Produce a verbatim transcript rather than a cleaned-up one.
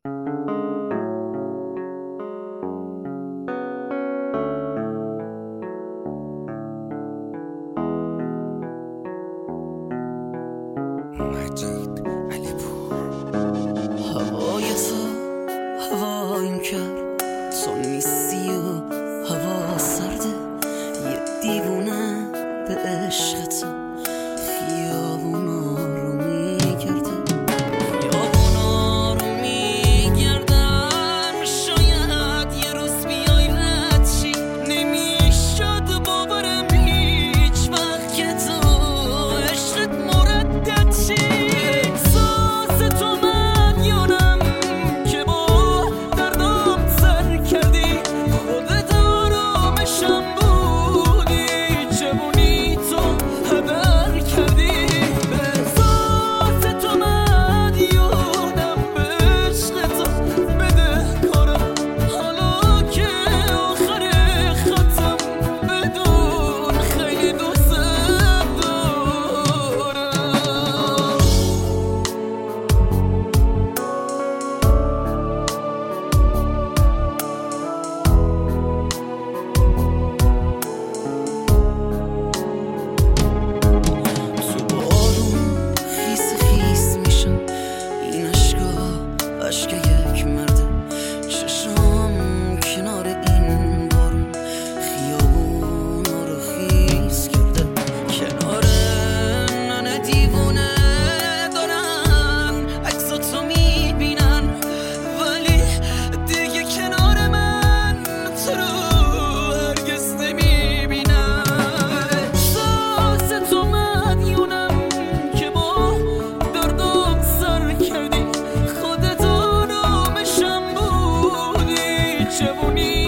مجید علی پور. هوای تو هوا این کرد، تو نیستی و هوا سرده، یه دیوونه به عشق تو خیابونا رو میگرده، خیابونا رو میگردم. شاید یه روز بیای رد شی، نمیشد باورم هیچ وقت که تو عشقت مردد شی. احساس تو مدیونم که با دردم سر کردی، خودت آرامشم بودی، جوونی تو هدر کردی. احساس تو مدیونم به عشق تو بدهکارم، حالا که آخر خطم بدون خیلی دوست دارم. تو بارون خیس خیس میشم، این اشکا اشک یک مرده، چشام کنار این بارون خیابونا رو خیس کرده. کنار ننه دیوونه دارن عکساتو میبینن، ولی دیگه کنار من تو رو هرگز نمیبینن. احساس تو مدیونم که با دردم سر کردی، خودت آرامشم بودی، جوونی